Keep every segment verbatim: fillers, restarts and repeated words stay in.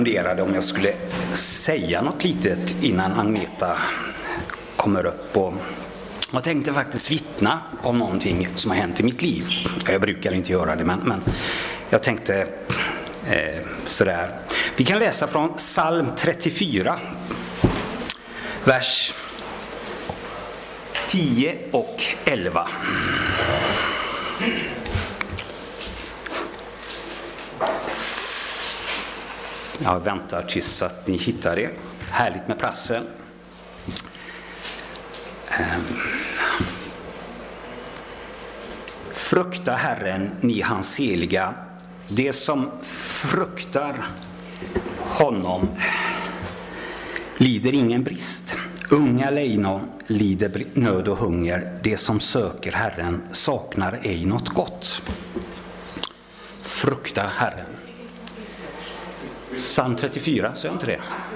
funderade om jag skulle säga något litet innan Agneta kommer upp, och jag tänkte faktiskt vittna om någonting som har hänt i mitt liv. Jag brukar inte göra det, men, men jag tänkte eh, sådär. Vi kan läsa från psalm trettiofyra, vers tio och elva. Jag väntar tills att ni hittar det. Härligt med prassel. Frukta Herren, ni hans heliga. Det som fruktar honom lider ingen brist. Unga lejon lider nöd och hunger. Det som söker Herren saknar ej något gott. Frukta Herren. Psalm trettiofyra, så är inte det?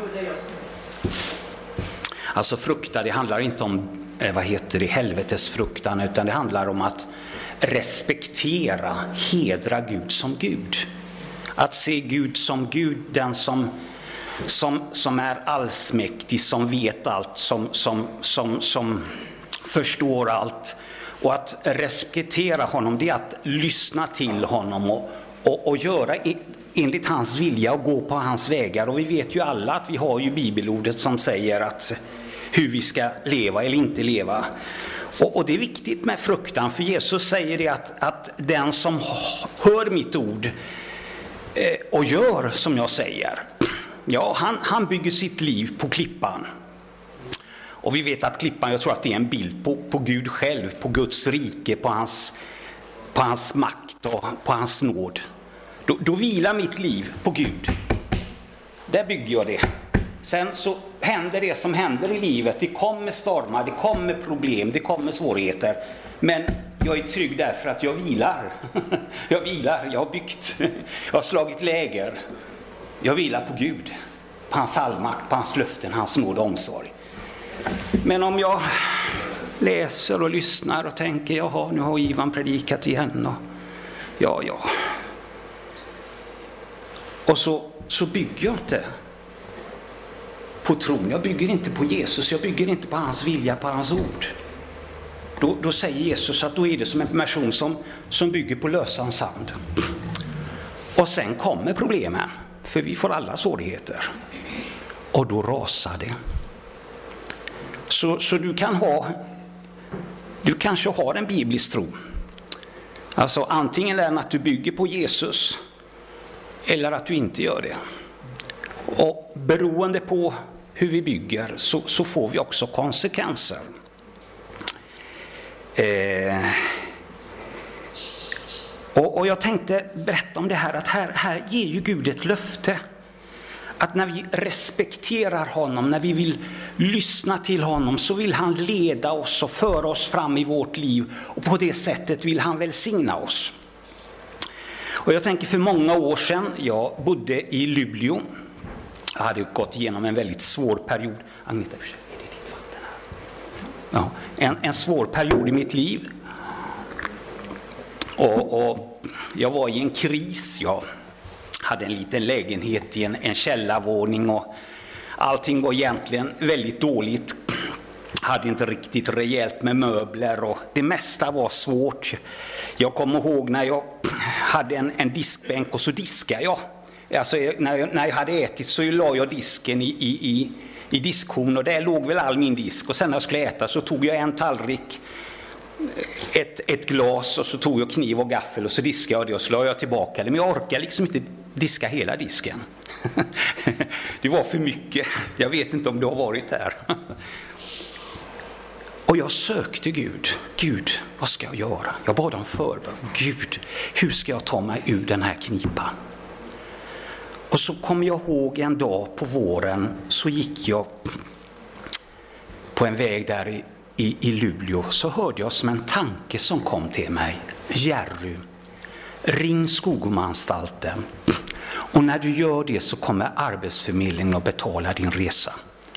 Alltså frukta, det handlar inte om eh, vad heter det, helvetes fruktan, utan det handlar om att respektera, hedra Gud som Gud. Att se Gud som Gud, den som, som, som är allsmäktig, som vet allt, som, som, som, som förstår allt. Och att respektera honom, det är att lyssna till honom och, och, och göra i, enligt hans vilja och gå på hans vägar. Och vi vet ju alla att vi har ju bibelordet som säger att hur vi ska leva eller inte leva. Och, och det är viktigt med fruktan, för Jesus säger det att, att den som hör mitt ord eh, och gör som jag säger, ja, han, han bygger sitt liv på klippan. Och vi vet att klippan, jag tror att det är en bild på, på Gud själv, på Guds rike, på hans, på hans makt och på hans nåd. Då, då vilar mitt liv på Gud. Där bygger jag det. Sen så händer det som händer i livet. Det kommer stormar, det kommer problem, det kommer svårigheter. Men jag är trygg därför att jag vilar. Jag vilar, jag har byggt. Jag har slagit läger. Jag vilar på Gud. På hans allmakt, på hans löften, hans nåd och omsorg. Men om jag läser och lyssnar och tänker, jaha, nu har Ivan predikat igen. Och ja, ja. Och så, så bygger jag inte på tron. Jag bygger inte på Jesus. Jag bygger inte på hans vilja, på hans ord. Då, då säger Jesus att då är det som en person som, som bygger på lösan sand. Och sen kommer problemen. För vi får alla svårigheter. Och då rasar det. Så, så du kan ha, du kanske har en biblisk tro. Alltså antingen är det att du bygger på Jesus, eller att du inte gör det. Och beroende på hur vi bygger så, så får vi också konsekvenser. Eh, och, och jag tänkte berätta om det här, att här, här ger ju Gud ett löfte. Att när vi respekterar honom, när vi vill lyssna till honom, så vill han leda oss och föra oss fram i vårt liv. Och på det sättet vill han välsigna oss. Och jag tänker, för många år sedan, jag bodde i Luleå. Jag hade gått igenom en väldigt svår period. Agneta, är det ditt vatten här? Ja, en, en svår period i mitt liv. Och, och jag var i en kris. Jag hade en liten lägenhet i en, en källarvåning och allting var egentligen väldigt dåligt. Hade inte riktigt rejält med möbler och det mesta var svårt. Jag kommer ihåg när jag hade en, en diskbänk och så diskade jag. Alltså när jag, när jag hade ätit så la jag disken i, i, i, i diskhon och där låg väl all min disk. Och sen när jag skulle äta så tog jag en tallrik, ett, ett glas och så tog jag kniv och gaffel och så diskade jag det och så la jag tillbaka det. Men jag orkar liksom inte diska hela disken. Det var för mycket. Jag vet inte om det har varit där. Och jag sökte Gud. Gud, vad ska jag göra? Jag bad om förbön. Gud, hur ska jag ta mig ur den här knipan? Och så kom jag ihåg en dag på våren så gick jag på en väg där i, i, i Luleå. Så hörde jag som en tanke som kom till mig. Jerry, ring Skogomanstalten. Och när du gör det så kommer Arbetsförmedlingen att betala din resa.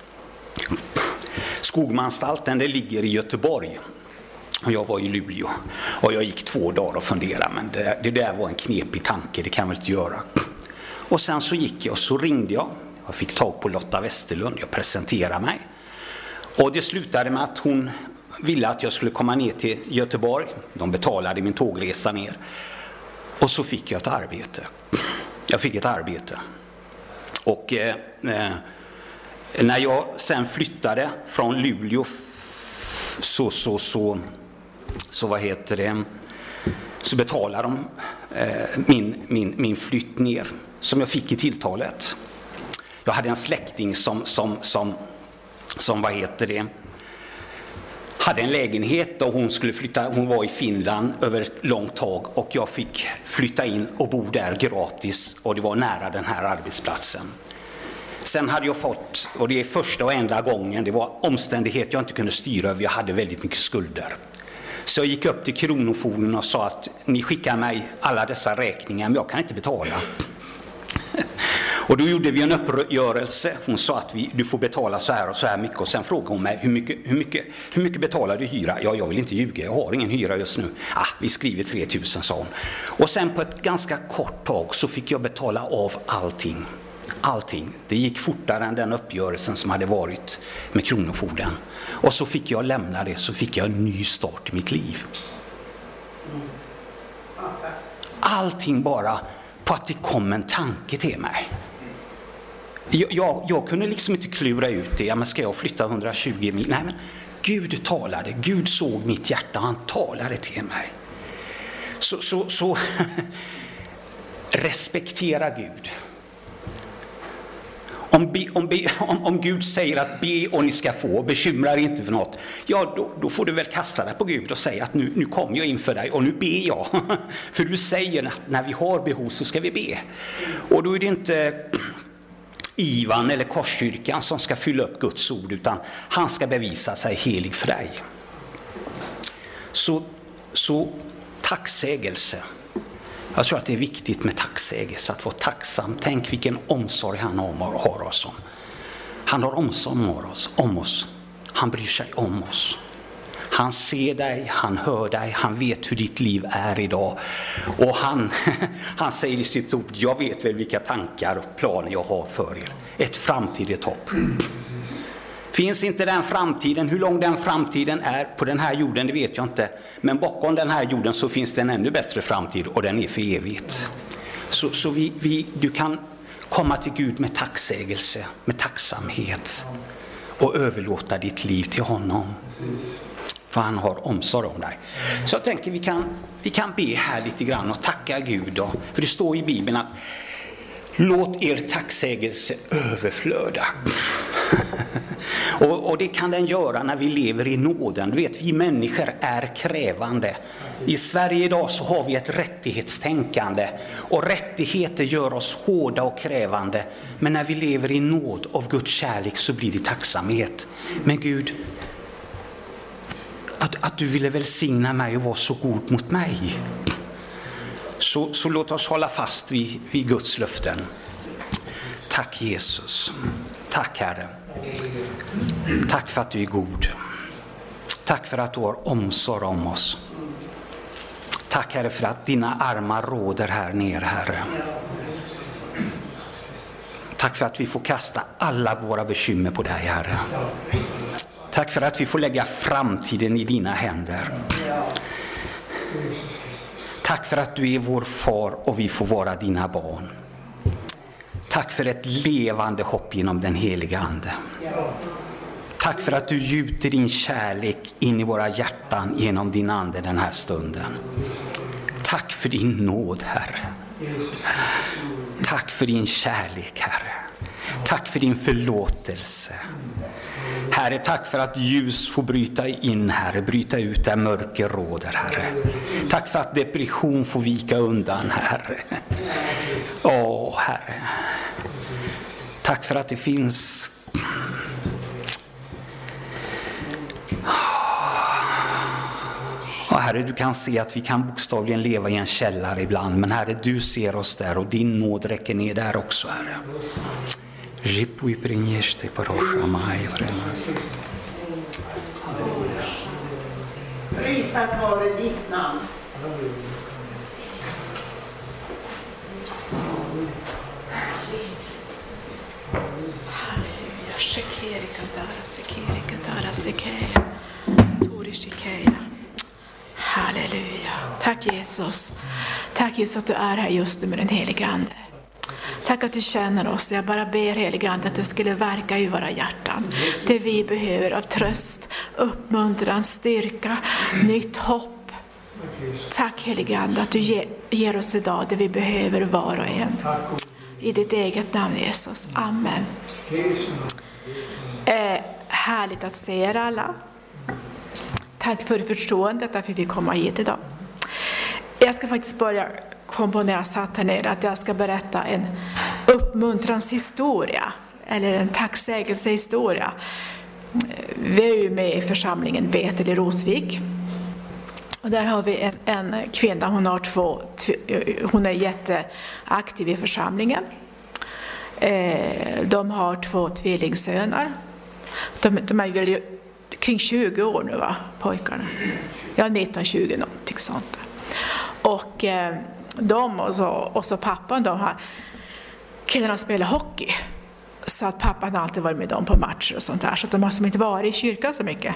Skogomanstalten, det ligger i Göteborg. Och jag var i Luleå. Och jag gick två dagar och funderade. Men det, det där var en knepig tanke, det kan jag väl inte göra. Och sen så gick jag och så ringde jag. Jag fick tag på Lotta Westerlund. Jag presenterade mig. Och det slutade med att hon ville att jag skulle komma ner till Göteborg. De betalade min tågresa ner. Och så fick jag ett arbete. Jag fick ett arbete. Och eh, när jag sen flyttade från Luleå så, så, så, så vad heter det, så betalade de eh, min, min, min flytt ner som jag fick i tilltalet. Jag hade en släkting som, som, som, som vad heter det, hade en lägenhet och hon skulle flytta. Hon var i Finland över ett långt tag och jag fick flytta in och bo där gratis, och det var nära den här arbetsplatsen. Sen hade jag fått, och det är första och enda gången, det var omständighet jag inte kunde styra över. Jag hade väldigt mycket skulder. Så jag gick upp till Kronofogden och sa att ni skickar mig alla dessa räkningar men jag kan inte betala. Och då gjorde vi en uppgörelse. Hon sa att vi, du får betala så här och så här mycket. Och sen frågade hon mig, hur mycket, hur mycket, hur mycket betalar du hyra? Ja, jag vill inte ljuga, jag har ingen hyra just nu. Ah, vi skriver tre tusen, sa hon. Och sen på ett ganska kort tag så fick jag betala av allting. Allting. Det gick fortare än den uppgörelsen som hade varit med Kronofogden. Och så fick jag lämna det, så fick jag en ny start i mitt liv. Allting bara på att det kom en tanke till mig. Jag, jag, jag kunde liksom inte klura ut det. Ja, men ska jag flytta hundratjugo mil? Nej, men Gud talade. Gud såg mitt hjärta. Han talade till mig. Så, så, så respektera Gud. Om, be, om, be, om, om Gud säger att be och ni ska få, bekymrar inte för något, ja då, då får du väl kasta dig på Gud och säga att nu, nu kommer jag inför dig och nu ber jag. För du säger att när vi har behov så ska vi be. Och då är det inte Ivan eller Korskyrkan som ska fylla upp Guds ord, utan han ska bevisa sig helig för dig. Så, så tacksägelse. Jag tror att det är viktigt med tacksägelse, att vara tacksam. Tänk vilken omsorg han har oss om. Han har omsorg om oss, om oss. Han bryr sig om oss. Han ser dig, han hör dig, han vet hur ditt liv är idag. Och han, han säger i sitt ord, jag vet väl vilka tankar och planer jag har för er. Ett framtidigt hopp. Finns inte den framtiden, hur lång den framtiden är på den här jorden, det vet jag inte. Men bakom den här jorden så finns det en ännu bättre framtid, och den är för evigt. Så, så vi, vi, du kan komma till Gud med tacksägelse, med tacksamhet, och överlåta ditt liv till honom. För han har omsorg om dig. Så jag tänker vi kan, vi kan be här lite grann och tacka Gud då. För det står i Bibeln att låt er tacksägelse överflöda. och, och det kan den göra när vi lever i nåden. Du vet, vi människor är krävande. I Sverige idag så har vi ett rättighetstänkande. Och rättigheter gör oss hårda och krävande. Men när vi lever i nåd av Guds kärlek så blir det tacksamhet. Men Gud, att, att du ville välsigna mig och vara så god mot mig. Så, så låt oss hålla fast vid, vid Guds löften. Tack Jesus. Tack Herre. Tack för att du är god. Tack för att du har omsorg om oss. Tack Herre för att dina armar råder här nere, Herre. Tack för att vi får kasta alla våra bekymmer på dig, Herre. Tack för att vi får lägga framtiden i dina händer. Tack för att du är vår far och vi får vara dina barn. Tack för ett levande hopp genom den heliga ande. Tack för att du gjuter din kärlek in i våra hjärtan genom din ande den här stunden. Tack för din nåd, Herre. Tack för din kärlek, Herre. Tack för din förlåtelse. Herre, tack för att ljus får bryta in, Herre, bryta ut där mörker råder, Herre. Tack för att depression får vika undan, Herre. Åh, Herre. Tack för att det finns... Och Herre, du kan se att vi kan bokstavligen leva i en källare ibland. Men Herre, du ser oss där och din nåd räcker ner där också, Herre. Prisat vare ditt namn. Halleluja. Shekerika dara sekerika dara sekeya. Tori shekeya. Halleluja. Tack Jesus. Tack Jesus att du är här just nu med den heliga Ande. Tack att du känner oss. Jag bara ber heliga Ande att du skulle verka i våra hjärtan. Det vi behöver av tröst, uppmuntran, styrka, nytt hopp. Tack heliga Ande att du ger, ger oss idag det vi behöver var och en. I ditt eget namn Jesus. Amen. Eh, härligt att se er alla. Tack för förståendet att vi fick komma hit idag. Jag ska faktiskt börja komma när jag satt här nere att jag ska berätta en uppmuntranshistoria eller en tacksägelsehistoria. Vi är ju med i församlingen Betel i Rosvik. Och där har vi en, en kvinna, hon, har två, hon är jätteaktiv i församlingen. De har två tvillingsöner. De, de är väl kring tjugo år nu va, pojkarna? Ja, nitton tjugo någonting sånt. Och eh, de och så, och så pappan, de har killarna spelar hockey. Så att pappan har alltid varit med dem på matcher och sånt där. Så att de har som inte varit i kyrkan så mycket.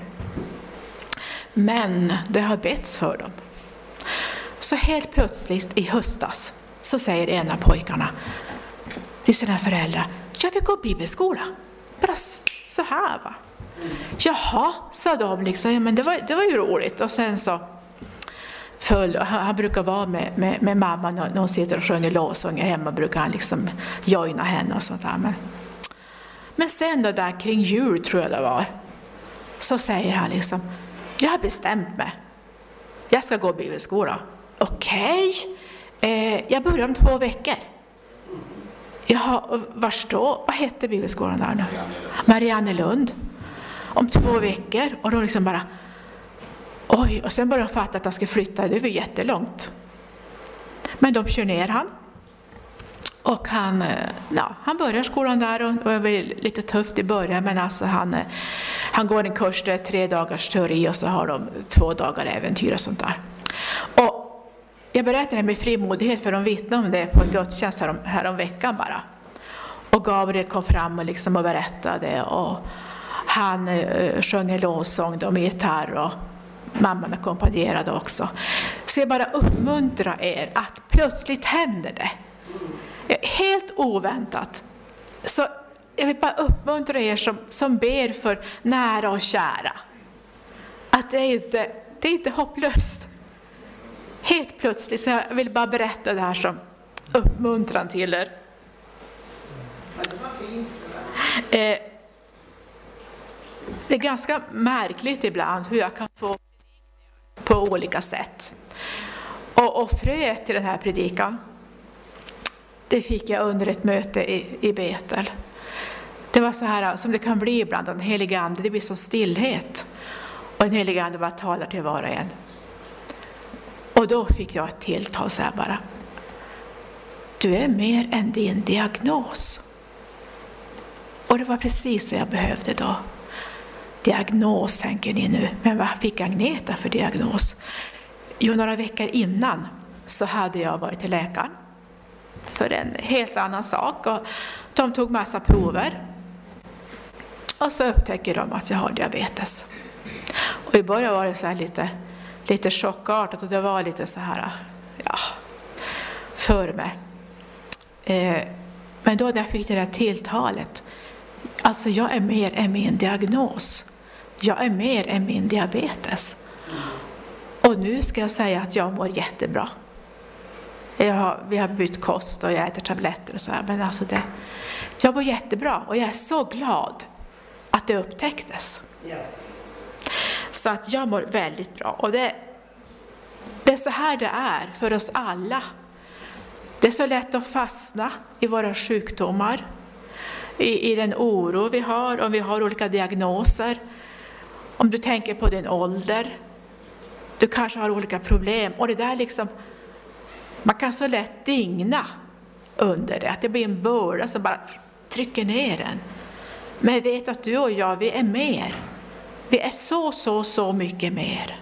Men det har betts för dem. Så helt plötsligt i höstas så säger en av pojkarna till sina föräldrar: jag vill gå bibelskola. Bara så här va. Jaha, sa de liksom. Ja, men det var, det var ju roligt. Och sen så föll, han, han brukar vara med, med, med mamma när, när hon sitter och sjunger lovsånger hemma. Brukar han liksom joina henne och sånt där. Men, men sen då där kring jul tror jag det var. Så säger han liksom: jag har bestämt mig. Jag ska gå bibelskola. Okej. Okay. Eh, jag börjar om två veckor. Jaha, vars då? Vad hette bibelskolan där nu? Mariannelund. Om två veckor. Och då liksom bara... Oj, och sen började de fatta att han skulle flytta. Det var jättelångt. Men de kör ner han. Och han, ja, han börjar skolan där. Och det var väl lite tufft i början. Men alltså han, han går en kurs där tre dagars teori. Och så har de två dagar äventyr och sånt där. Och jag berättade det med frimodighet för de vittnade om det på en gudstjänst här om, här om veckan bara. Och Gabriel kom fram och, liksom och berättade. Och han uh, sjöng en lovsång då med gitarr och mamman ackompanjerade också. Så jag bara uppmuntrar er att plötsligt händer det. Helt oväntat. Så jag vill bara uppmuntra er som, som ber för nära och kära. Att det är inte, det är inte hopplöst. Helt plötsligt, så jag vill bara berätta det här som uppmuntran till er. Eh, det är ganska märkligt ibland hur jag kan få på olika sätt. Och, och fröet till den här predikan, det fick jag under ett möte i, i Betel. Det var så här som det kan bli ibland, den heliga ande, det blir så stillhet. Och den heliga ande bara talar till var och en. Och då fick jag ett tilltal så här bara: du är mer än din diagnos. Och det var precis vad jag behövde då. Diagnos tänker ni nu. Men vad fick Agneta för diagnos? Jo, några veckor innan så hade jag varit till läkaren för en helt annan sak. Och de tog massa prover. Och så upptäcker de att jag har diabetes. Och i början var det så här lite... lite chockartat och det var lite så här, ja, för mig. Eh, men då när jag fick det där tilltalet, alltså jag är mer än min diagnos. Jag är mer än min diabetes. Och nu ska jag säga att jag mår jättebra. Jag har, vi har bytt kost och jag äter tabletter och så här, men alltså det, jag mår jättebra och jag är så glad att det upptäcktes. Ja. Så att jag mår väldigt bra. Och det, det är så här det är för oss alla. Det är så lätt att fastna i våra sjukdomar. I, i den oro vi har. Om vi har olika diagnoser. Om du tänker på din ålder. Du kanske har olika problem. Och det där liksom. Man kan så lätt digna under det. Att det blir en börda som bara trycker ner en. Men jag vet att du och jag, vi är mer. Vi är så, så, så mycket mer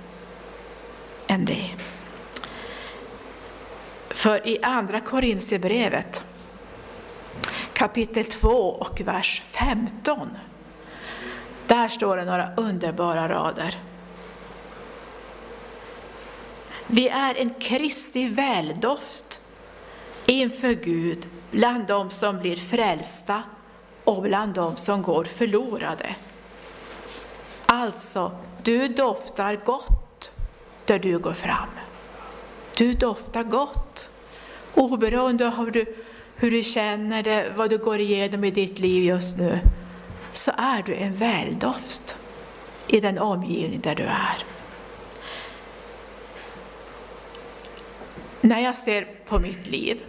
än det. För i andra Korinthierbrevet kapitel två och vers femton. Där står det några underbara rader. Vi är en Kristi väldoft inför Gud bland de som blir frälsta och bland de som går förlorade. Alltså, du doftar gott där du går fram. Du doftar gott. Oberoende av hur du, hur du känner det, vad du går igenom i ditt liv just nu, så är du en väldoft i den omgivning där du är. När jag ser på mitt liv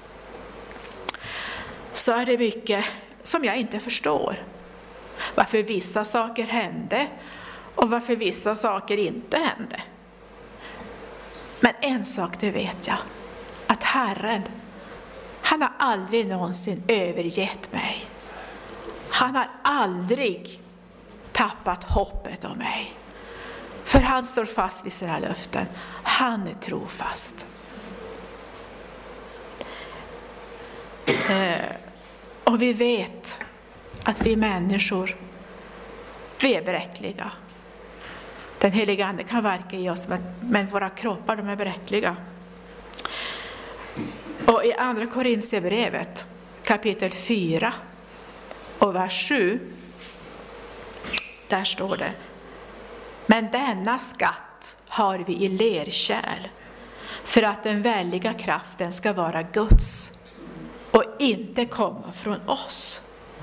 så är det mycket som jag inte förstår. Varför vissa saker hände och varför vissa saker inte hände. Men en sak, det vet jag. Att Herren, han har aldrig någonsin övergett mig. Han har aldrig tappat hoppet om mig. För han står fast vid sina löften. Han är trofast. Eh, och vi vet att vi människor, vi är bräckliga. Den heliga ande kan verka i oss, men, men våra kroppar, de är bräckliga. Och i andra Korinthierbrevet kapitel fyra och vers sju, där står det: men denna skatt har vi i lerkärl, för att den väldiga kraften ska vara Guds och inte komma från oss.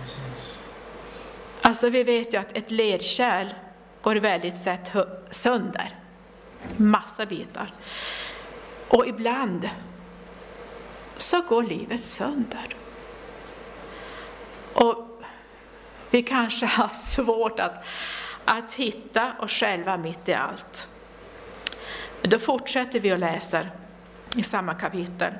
Alltså vi vet ju att ett lerkärl går väldigt sett sönder. Massa bitar. Och ibland så går livet sönder. Och vi kanske har svårt att, att hitta oss själva mitt i allt. Då fortsätter vi att läsa i samma kapitel.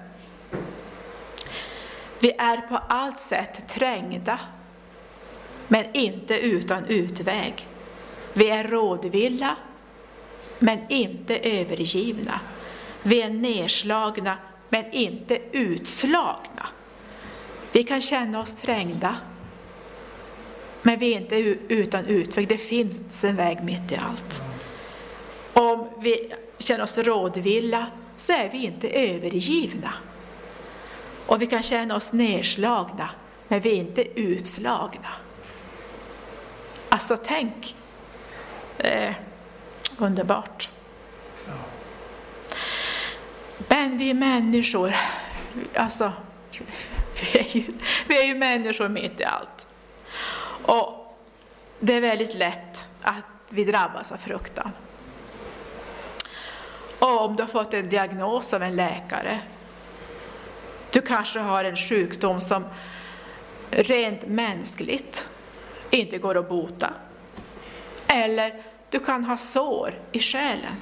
Vi är på allt sätt trängda, men inte utan utväg. Vi är rådvilla, men inte övergivna. Vi är nedslagna, men inte utslagna. Vi kan känna oss trängda, men vi är inte utan utväg. Det finns en väg mitt i allt. Om vi känner oss rådvilla, så är vi inte övergivna. Och vi kan känna oss nedslagna, men vi är inte utslagna. Alltså tänk, eh, underbart. Men vi människor, alltså vi är, ju, vi är ju människor mitt i allt. Och det är väldigt lätt att vi drabbas av fruktan. Och om du har fått en diagnos av en läkare, du kanske har en sjukdom som rent mänskligt inte går att bota. Eller du kan ha sår i själen.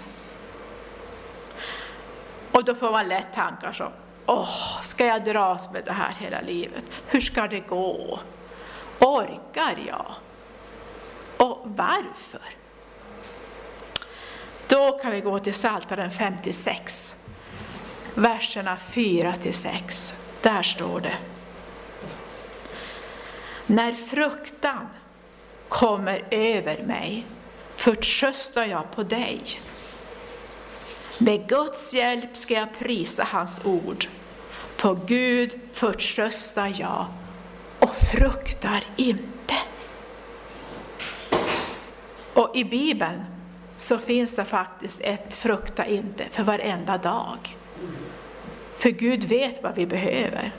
Och då får man lätt tankar som: åh, ska jag dras med det här hela livet? Hur ska det gå? Orkar jag? Och varför? Då kan vi gå till Psaltaren femtiosex. Verserna fyra till sex. Där står det: när fruktan kommer över mig, förtröstar jag på dig. Med Guds hjälp ska jag prisa hans ord. På Gud förtröstar jag och fruktar inte. Och i Bibeln så finns det faktiskt ett frukta inte för varenda dag. För Gud vet vad vi behöver.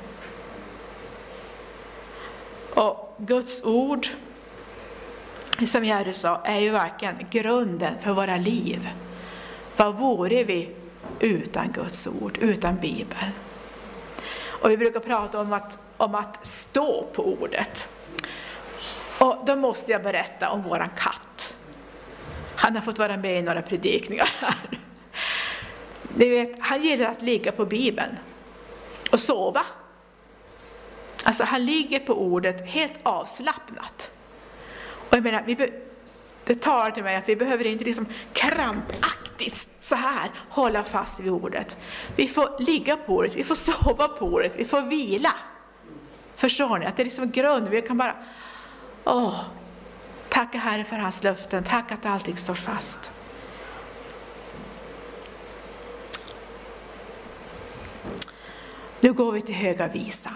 Och Guds ord, som Jerry sa, är ju verkligen grunden för våra liv. Vad vore vi utan Guds ord, utan Bibeln? Och vi brukar prata om att, om att stå på ordet. Och då måste jag berätta om våran katt. Han har fått vara med i några predikningar här. Ni vet, han gillar att ligga på Bibeln och sova. Alltså han ligger på ordet helt avslappnat. Och jag menar, vi be- det tar till mig att vi behöver inte liksom krampaktigt så här hålla fast vid ordet. Vi får ligga på ordet, vi får sova på ordet, vi får vila. Förstår ni? Att det är liksom grund. Vi kan bara, åh, tacka Herre för hans löften. Tack att allting står fast. Nu går vi till Höga visan.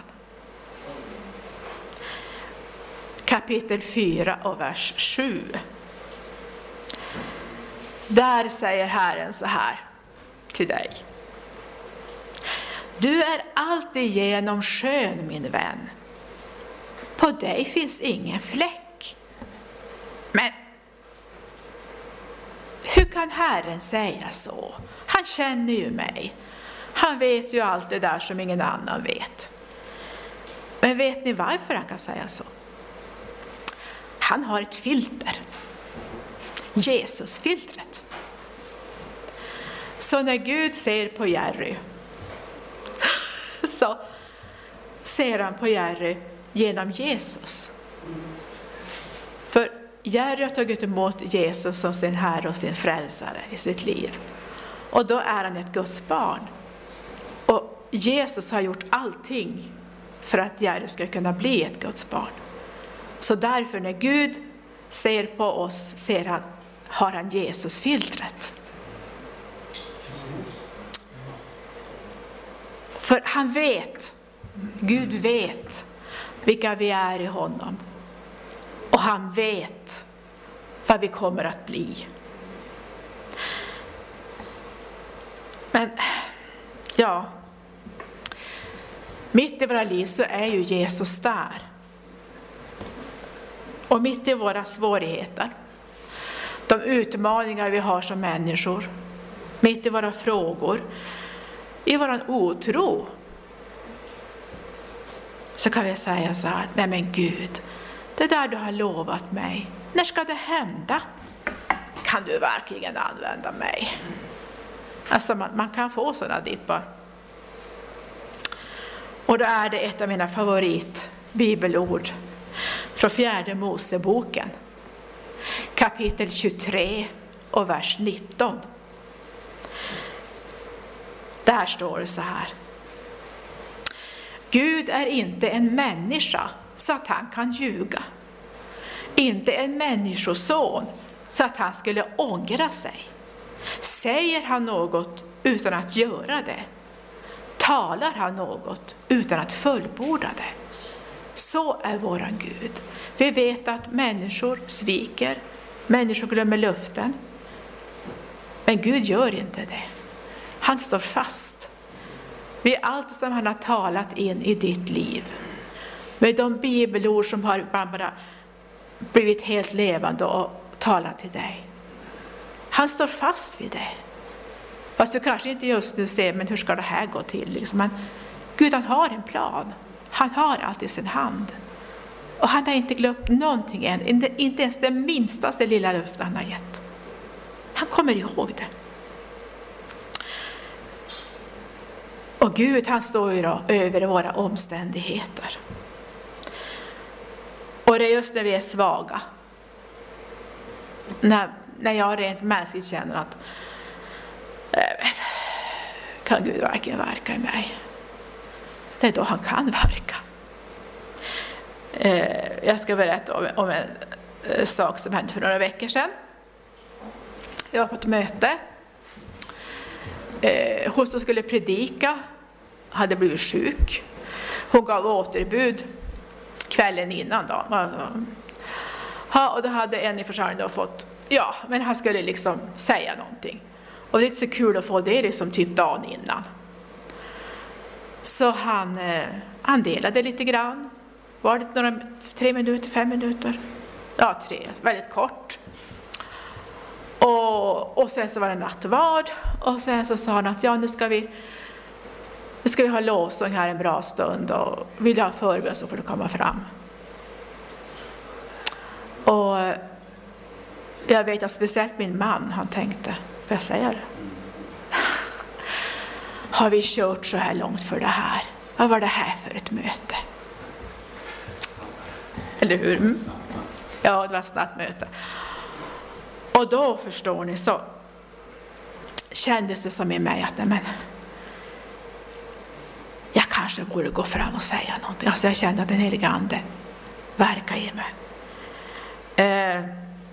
Kapitel fyra och vers sju. Där säger Herren så här till dig. Du är alltigenom skön, min vän. På dig finns ingen fläck. Men hur kan Herren säga så? Han känner ju mig. Han vet ju allt det där som ingen annan vet. Men vet ni varför han kan säga så? Han har ett filter. Jesus-filtret. Så när Gud ser på Jerry, så ser han på Jerry genom Jesus. För Jerry har tagit emot Jesus som sin Herre och sin frälsare i sitt liv. Och då är han ett Guds barn. Och Jesus har gjort allting för att Jerry ska kunna bli ett Guds barn. Så därför när Gud ser på oss ser han, har han Jesus-filtret. För han vet, Gud vet vilka vi är i honom. Och han vet vad vi kommer att bli. Men ja, mitt i våra liv så är ju Jesus där. Och mitt i våra svårigheter, de utmaningar vi har som människor, mitt i våra frågor, i våran otro, så kan vi säga så här: nej men Gud, det där du har lovat mig, när ska det hända? Kan du verkligen använda mig? Alltså man, man kan få sådana dippar. Och då är det ett av mina favorit bibelord från fjärde Moseboken, kapitel tjugotre och vers nitton. Där står det så här: Gud är inte en människa så att han kan ljuga. Inte en människoson så att han skulle ångra sig. Säger han något utan att göra det? Talar han något utan att fullborda det? Så är våran Gud. Vi vet att människor sviker, människor glömmer löften. Men Gud gör inte det. Han står fast vid allt som han har talat in i ditt liv. Med de bibelord som har bara blivit helt levande och talat till dig. Han står fast vid det. Fast du kanske inte just nu ser, men hur ska det här gå till? Liksom. Men Gud, han har en plan. Han har allt i sin hand. Och han har inte glömt någonting än. Inte, inte ens det minstaste lilla löfte han har gett. Han kommer ihåg det. Och Gud, han står ju då över våra omständigheter. Och det är just när vi är svaga. När, när jag rent mänskligt känner att vet, kan Gud verkligen verka i mig? Det är då han kan verka. Eh, jag ska berätta om, om en eh, sak som hände för några veckor sedan. Jag var på ett möte. Eh, hon som skulle predika hade blivit sjuk. Hon gav återbud kvällen innan då. Ja, och då hade en i församlingen fått, ja, men han skulle liksom säga någonting. Och det är inte så kul att få det liksom typ dagen innan. Så han, eh, han delade lite grann. Var det några, tre minuter, fem minuter? Ja, tre, väldigt kort. Och, och sen så var det nattvard. Och sen så sa han att ja, nu ska vi nu ska vi ha lovsång här en bra stund. Och vill du ha förbön så får du komma fram. Och jag vet att speciellt min man, han tänkte, får jag säga det? Har vi kört så här långt för det här? Vad var det här för ett möte? Eller hur? Mm. Ja, det var ett snabbt möte. Och då förstår ni så kändes det som i mig att men, jag kanske kanske borde gå fram och säga någonting. Alltså jag kände att den helige ande verkar i mig. Eh,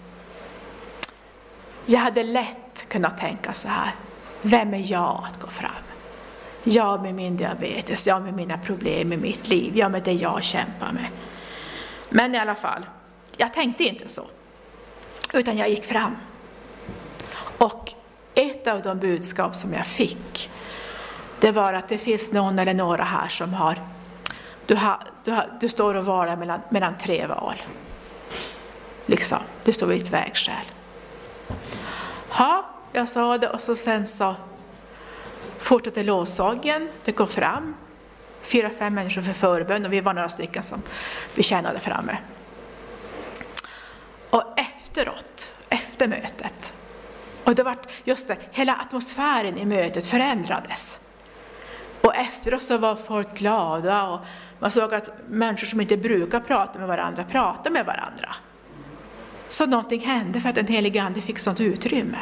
jag hade lätt kunnat tänka så här. Vem är jag att gå fram? Jag med min diabetes, jag med mina problem i mitt liv, jag med det jag kämpar med. Men i alla fall, jag tänkte inte så. Utan jag gick fram. Och ett av de budskap som jag fick, det var att det finns någon eller några här som har, du, har, du, har, du står och valar mellan, mellan tre val. Liksom, du står vid ett vägskäl. Ja, jag sa det och så sen så fortsatte lovsången, det kom fram. Fyra, fem människor för förbön och vi var några stycken som vi tjänade framme. Och efteråt, efter mötet, och det var just det, hela atmosfären i mötet förändrades. Och efteråt så var folk glada och man såg att människor som inte brukar prata med varandra pratade med varandra. Så någonting hände för att den helige ande fick sånt utrymme.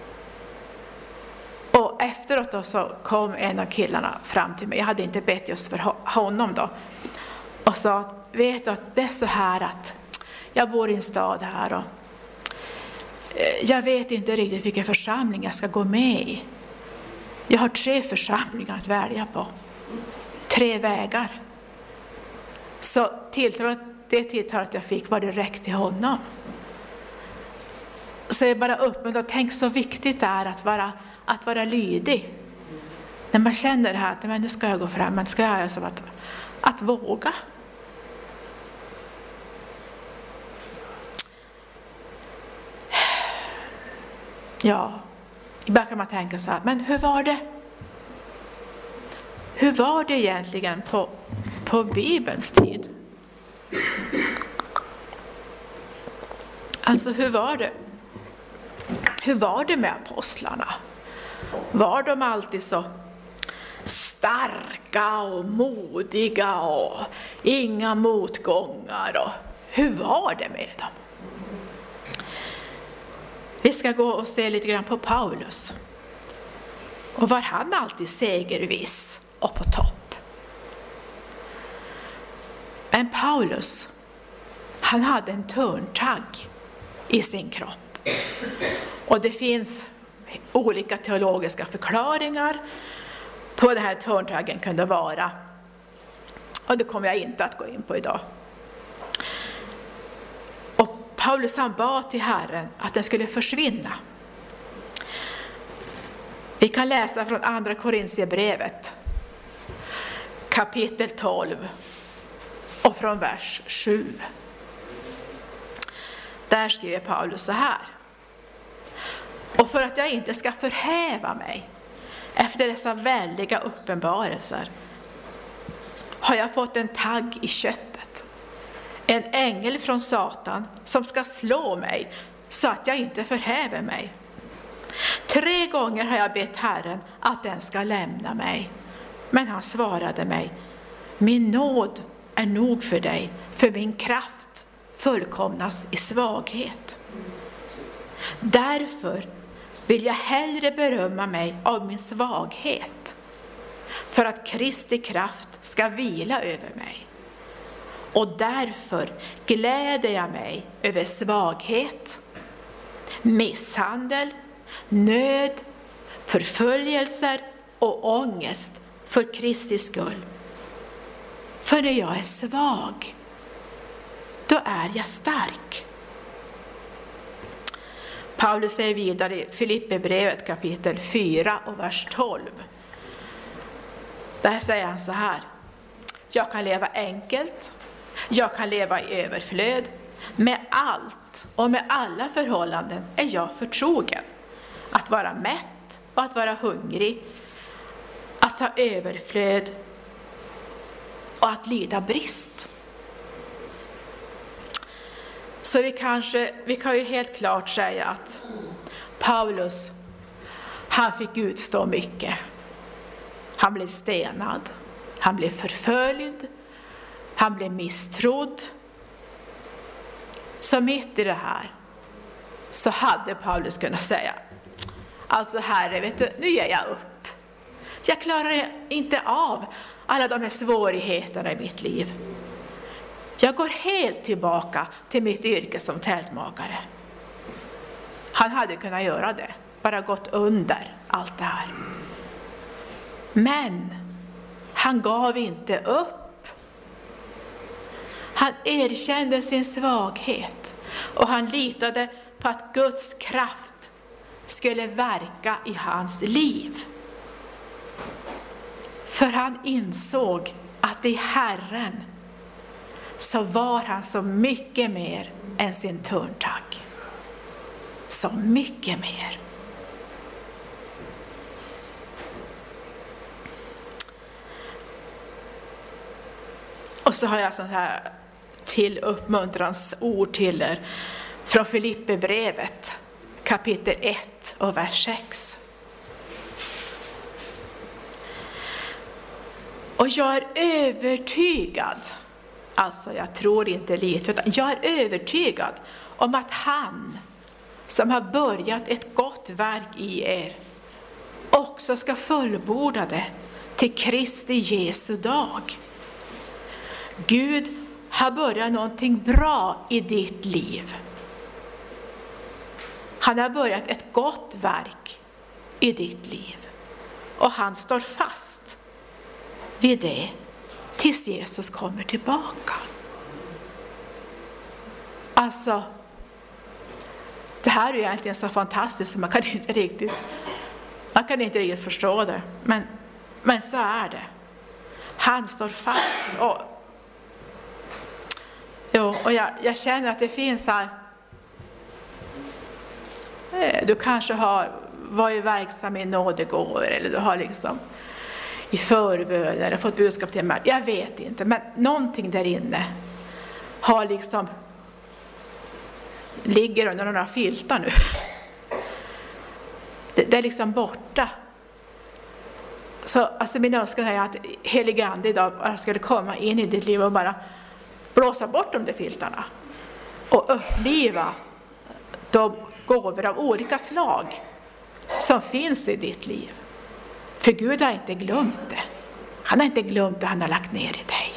Och efteråt då så kom en av killarna fram till mig. Jag hade inte bett just för honom då. Och sa att, vet du att det är så här att jag bor i en stad här och jag vet inte riktigt vilken församling jag ska gå med i. Jag har tre församlingar att välja på. Tre vägar. Så tilltalet, det tilltalet jag fick var direkt till honom. Så jag bara uppmuntrar, tänk så viktigt det är att vara, att vara lydig. När man känner det här, att men nu ska jag gå fram, men ska jag göra som att, att våga. Ja, ibland kan man tänka så här, men hur var det? Hur var det egentligen på, på Bibelns tid? Alltså hur var det? Hur var det med apostlarna? Var de alltid så starka och modiga och inga motgångar? Och hur var det med dem? Vi ska gå och se lite grann på Paulus. Och var han alltid segerviss och på topp? Men Paulus, han hade en törntagg i sin kropp. Och det finns olika teologiska förklaringar på vad den här törntaggen kunde vara. Och det kommer jag inte att gå in på idag. Och Paulus han bad till Herren att den skulle försvinna. Vi kan läsa från andra Korintierbrevet kapitel tolv och från vers sju. Där skriver Paulus så här. Och för att jag inte ska förhäva mig efter dessa väldiga uppenbarelser har jag fått en tagg i köttet. En ängel från Satan som ska slå mig så att jag inte förhäver mig. Tre gånger har jag bett Herren att den ska lämna mig. Men han svarade mig, min nåd är nog för dig, för min kraft fullkomnas i svaghet. Därför vill jag hellre berömma mig av min svaghet, för att Kristi kraft ska vila över mig. Och därför gläder jag mig över svaghet, misshandel, nöd, förföljelser och ångest för Kristi skull. För när jag är svag, då är jag stark. Paulus säger vidare i Filipperbrevet kapitel fyra och vers tolv. Där säger han så här. Jag kan leva enkelt, jag kan leva i överflöd. Med allt och med alla förhållanden är jag förtrogen. Att vara mätt och att vara hungrig. Att ha överflöd och att lida brist. Så vi, kanske, vi kan ju helt klart säga att Paulus, han fick utstå mycket. Han blev stenad, han blev förföljd, han blev misstrodd. Så mitt i det här så hade Paulus kunnat säga, alltså Herre, vet du, nu ger jag upp. Jag klarar inte av alla de här svårigheterna i mitt liv. Jag går helt tillbaka till mitt yrke som tältmakare. Han hade kunnat göra det, bara gått under allt det här. Men han gav inte upp. Han erkände sin svaghet och han litade på att Guds kraft skulle verka i hans liv. För han insåg att i Herren så var han så mycket mer än sin törntagg. Så mycket mer. Och så har jag sånt här till uppmuntrans ord till er från Filipperbrevet kapitel ett och vers sex. Och jag är övertygad, alltså jag tror inte lite, utan jag är övertygad om att han som har börjat ett gott verk i er också ska fullborda det till Kristi Jesu dag. Gud har börjat någonting bra i ditt liv. Han har börjat ett gott verk i ditt liv. Och han står fast vid det tills Jesus kommer tillbaka. Alltså, det här är ju egentligen så fantastiskt så man kan inte riktigt, man kan inte riktigt förstå det. Men, men så är det. Han står fast. Och, jo, och jag, jag känner att det finns här. Du kanske har varit verksam i nådegåvor eller du har liksom i förbön eller fått budskap till mig. Jag vet inte, men någonting där inne har liksom ligger under några filtar nu. Det, det är liksom borta. Så alltså min önskan är att heliga ande idag bara skulle komma in i ditt liv och bara blåsa bort de där filtarna och uppliva de gåvor av olika slag som finns i ditt liv. För Gud har inte glömt det. Han har inte glömt det han har lagt ner i dig.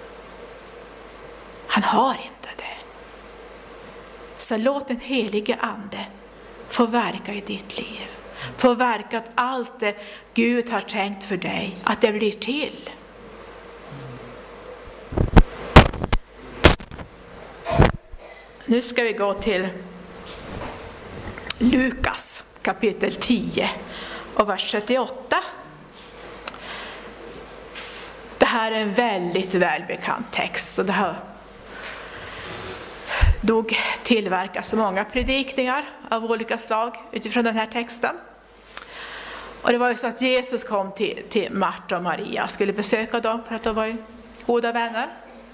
Han har inte det. Så låt den helige ande få verka i ditt liv. Få verka att allt det Gud har tänkt för dig, att det blir till. Nu ska vi gå till Lukas kapitel tio och vers trettioåtta. Det här är en väldigt välbekant text och det har nog tillverkas många predikningar av olika slag utifrån den här texten. Och det var ju så att Jesus kom till, till Marta och Maria och skulle besöka dem för att de var ju goda vänner.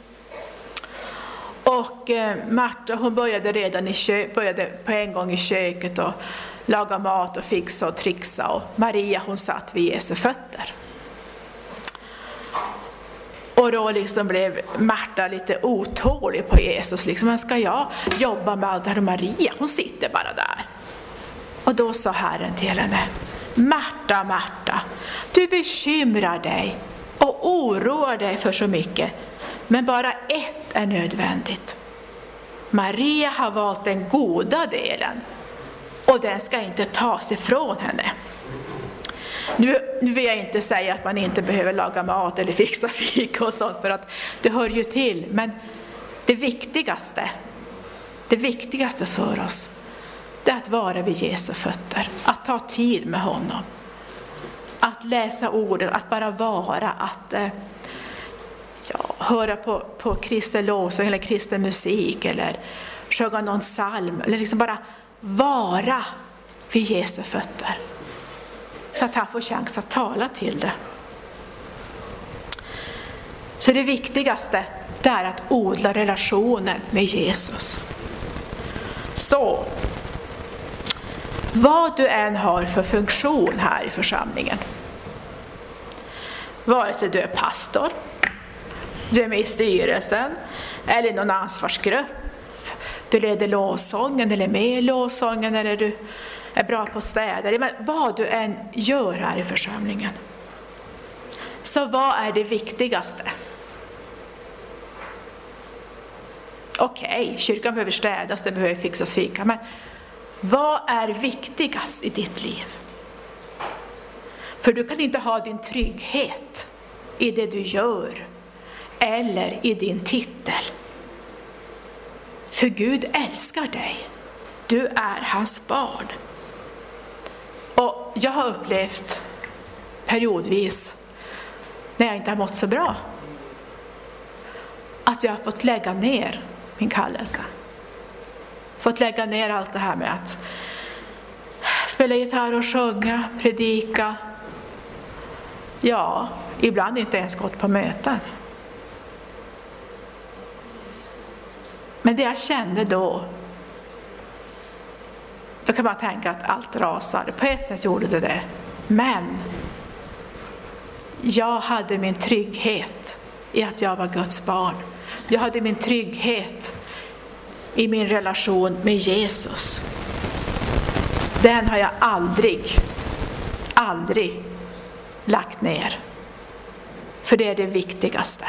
Och eh, Marta hon började redan i kö- började på en gång i köket och laga mat och fixa och trixa. Och Maria hon satt vid Jesu fötter. Och då liksom blev Marta lite otålig på Jesus. Liksom, men ska jag jobba med allt det här? Och Maria hon sitter bara där. Och då sa Herren till henne: Marta, Marta, du bekymrar dig och oroar dig för så mycket. Men bara ett är nödvändigt. Maria har valt den goda delen och den ska inte tas ifrån henne. Nu, nu vill jag inte säga att man inte behöver laga mat eller fixa fika och sånt, för att det hör ju till. Men det viktigaste, det viktigaste för oss, det är att vara vid Jesu fötter. Att ta tid med honom. Att läsa orden, att bara vara, att eh, ja, höra på, på kristen lovsång eller kristen musik eller sjunga någon psalm. Eller liksom bara vara vid Jesu fötter. Så att han får chans att tala till det. Så det viktigaste det är att odla relationen med Jesus. Så vad du än har för funktion här i församlingen. Vare sig du är pastor, du är med i styrelsen eller någon ansvarsgrupp. Du leder lovsången eller med i lovsången eller du är bra på städer. Men vad du än gör här i församlingen. Så vad är det viktigaste? Okej, okay, kyrkan behöver städas, det behöver fixas fika. Men vad är viktigast i ditt liv? För du kan inte ha din trygghet i det du gör eller i din titel. För Gud älskar dig. Du är hans barn. Och jag har upplevt periodvis när jag inte har mått så bra att jag har fått lägga ner min kallelse. Fått lägga ner allt det här med att spela gitarr och sjunga, predika. Ja, ibland inte ens gått på möten. Men det jag kände då, då kan man tänka att allt rasade. På ett sätt gjorde det det. Men jag hade min trygghet i att jag var Guds barn. Jag hade min trygghet i min relation med Jesus. Den har jag aldrig, aldrig lagt ner. För det är det viktigaste.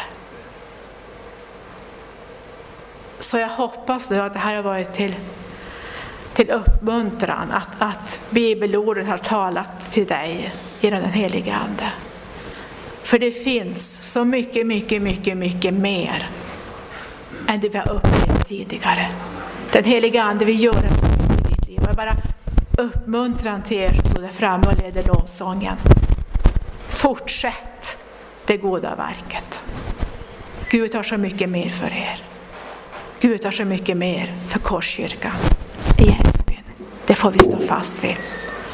Så jag hoppas nu att det här har varit till, till uppmuntran. Att, att bibelordet har talat till dig genom den helige Ande. För det finns så mycket, mycket, mycket, mycket mer än det vi har upplevt tidigare. Den helige Ande vill göra så mycket i ditt liv. Jag bara uppmuntran till er som stod där framme och leder lovsången. Fortsätt det goda verket. Gud har så mycket mer för er. Gud har så mycket mer för Korskyrkan i Älvsbyn. Det får vi stå fast vid.